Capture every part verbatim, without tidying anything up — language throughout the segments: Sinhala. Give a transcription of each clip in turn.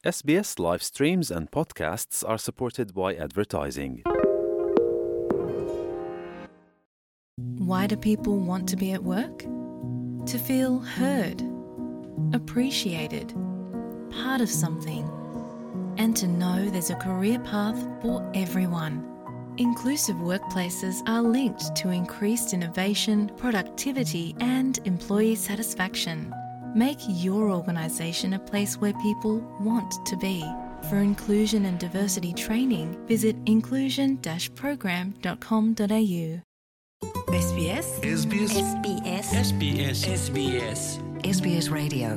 S B S live streams and podcasts are supported by advertising. Why do people want to be at work? To feel heard, appreciated, part of something, and to know there's a career path for everyone. Inclusive workplaces are linked to increased innovation, productivity, and employee satisfaction. Make your organisation a place where people want to be. For inclusion and diversity training, visit inclusion dash program dot com dot a u. SBS SBS SBS SBS SBS SBS Radio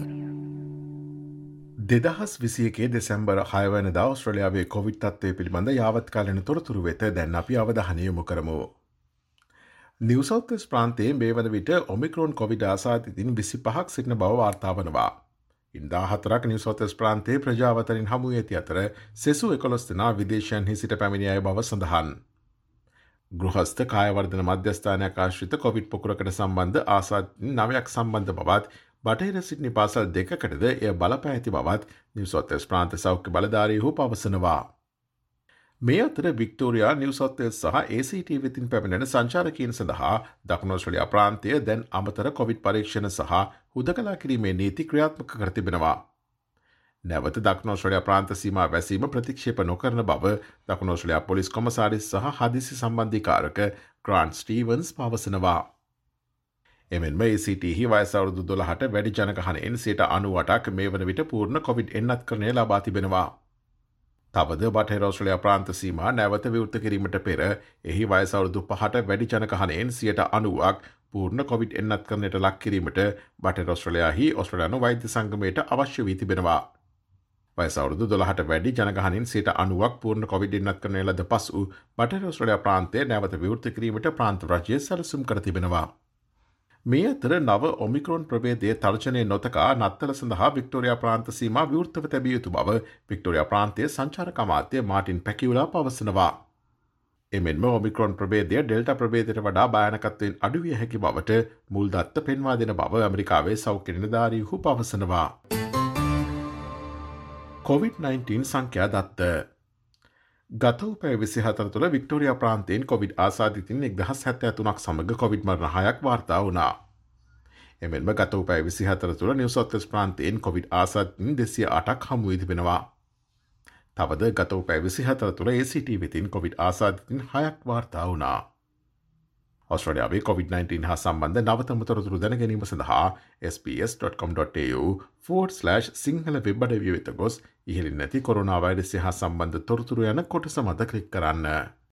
දෙදහස් විසි එකේ දෙසැම්බර් හය වනදා ඔස්ට්‍රේලියාවේ කොවිඩ් තත්ත්වය පිළිබඳ යාවත්කාලීන තොරතුරු වෙත දැන් අපි අවධානය යොමු කරමු. නිව් සවුත් වෙල්ස් ප්‍රාන්තයේ මේ වන විට ඔමික්‍රෝන් කොවිඩ් ආසාදිතින් විසිපහක් සිටින බව වාර්තා වනවා. ඉන් දාහතරක් නිව් සවුත් වෙල්ස් ප්‍රාන්තයේ ප්‍රජාව අතරින් හමු වී ඇති අතර සෙසු එකොළොස් දෙනා විදේශයන්හි සිට පැමිණි අය බව සඳහන්. ගෘහස්ථ කායවර්ධන මධ්‍යස්ථානයක් ආශ්‍රිත කොවිඩ් පොකුරකට සම්බන්ධ ආසාදිතින් නවයක් සම්බන්ධ බවත් බටහිර සිඩ්නි පාසල් දෙකකටද එය බලපෑ ඇති බවත් නිව් සවුත් වෙල්ස් ප්‍රාන්ත සෞඛ්‍ය බලධාරීහු පවසනවා. මේ අතර වික්ටෝරියා නිව් සවුත් වෙල්ස් සහ ඒ සී ටී වෙතින් පැමිණෙන සංචාරකයන් සඳහා දකුණු ඔස්ට්‍රේලියා ප්‍රාන්තය දැන් අමතර කොවිඩ් පරීක්ෂණ සහ හුදකලා කිරීමේ නීති ක්‍රියාත්මක කර තිබෙනවා. නැවත දකුණු ඔස්ට්‍රේලියා ප්‍රාන්ත සීමා වැසීම ප්‍රතික්ෂේප නොකරන බව දකුණු ඔස්ට්‍රේලියා පොලිස් කොමසාරිස් සහ හදිසි සම්බන්ධීකාරක ග්‍රාන්ට් ස්ටීවන්ස් පවසනවා. එමෙන්ම ඒ සී ටී හි වයස අවුරුදු දොළහට වැඩි ජනගහනයෙන් සියයට අනූඅටක් මේ වන විට පූර්ණ කොවිඩ් එන්නත්කරණය ලබා තිබෙනවා. තවද බටහිර ඔස්ට්‍රේලියා ප්‍රාන්ත සීමා නැවත විවෘත කිරීමට පෙර එහි වයස අවුරුදු පහට වැඩි ජනගහනයෙන් සියයට අනූවක් පූර්ණ කොවිඩ් එන්නත්කරණයට ලක් කිරීමට බටහිර ඔස්ට්‍රේලියාහි ඔස්ට්‍රේලියානු වෛද්‍ය සංගමයට අවශ්‍ය වී තිබෙනවා. වයස අවුරුදු දොළහට වැඩි ජනගහනයෙන් සියයට අනූවක් පූර්ණ කොවිඩ් එන්නත්කරණය ලද පසු බටහිර ඔස්ට්‍රේලියා ප්‍රාන්තය නැවත විවෘත කිරීමට ප්‍රාන්ත රජය සැලසුම් කර තිබෙනවා. මේ අතර නව ඔමික්‍රෝන් ප්‍රභේදයේ තර්ජනය නොතකා නත්තල සඳහා වික්ටෝරියා ප්‍රාන්ත සීමා විවෘතව තැබිය යුතු බව වික්ටෝරියා ප්‍රාන්තයේ සංචාරක අමාත්‍ය මාටින් පැකියුලා පවසනවා. එමෙන්ම ඔමික්‍රෝන් ප්‍රභේදය ඩෙල්ටා ප්‍රභේදයට වඩා භයානකත්වයෙන් අඩු විය හැකි බවට මුල් දත්ත පෙන්වා දෙන බව ඇමරිකාවේ සෞඛ්‍ය නිලධාරීහු පවසනවා. කොවිඩ් නයින්ටීන් සංඛ්‍යා දත්ත ගත වූ පැය විසිහතර තුළ වික්ටෝරියා ප්‍රාන්තයෙන් කොවිඩ් ආසාදිතින් එක්දහස් හැත්තෑ තුනක් සමග කොවිඩ් මරණ හයක් වාර්තා වුණා. එමෙන්ම ගත වූ පැය විසිහතර තුළ නිව් සවුත් වෙල්ස් ප්‍රාන්තයෙන් කොවිඩ් ආසාදිතින් දෙසිය අටක් හමු වී තිබෙනවා. තවද ගත වූ පැය විසිහතර තුළ ඒ සී ටී වෙතින් කොවිඩ් ආසාදිතින් හයක් වාර්තා වුණා. ඔස්ට්‍රේලියාවේ කොවිඩ් නයින්ටීන් හා සම්බන්ධ නවතම තොරතුරු දැන ගැනීම සඳහා S B S dot com dot a u forward slash Sinhala web අඩවිය වෙත ගොස් ඉහළින් නැති කොරෝනා වෛරසය හා සම්බන්ධ තොරතුරු යන කොටස මත ක්ලික් කරන්න.